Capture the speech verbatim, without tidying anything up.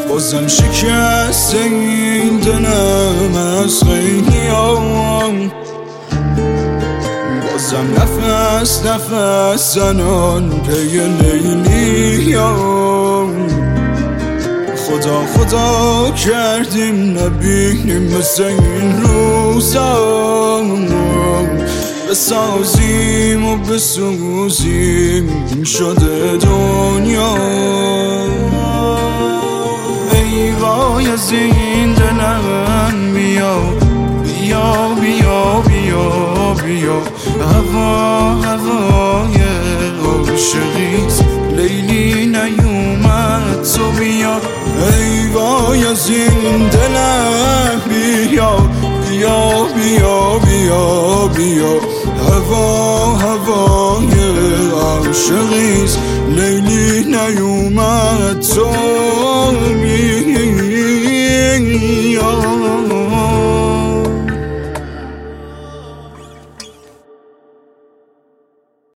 بازم شکسته این دلم از خیلیام، بازم نفس نفس زنان پی لیلیام. خدا خدا کردیم نبینیم مثل این روزا، بسازیم و بسوزیم این شده دنیا. ای وای از این دلم، بیا بیا بیا بیا بیا، هوا هوای عاشقیت لیلی نیومد تو بیا. ای وای از این دلم، بیا بیا بیا بیا بیا، هوا هوای عاشقیت لیلی نیومد تو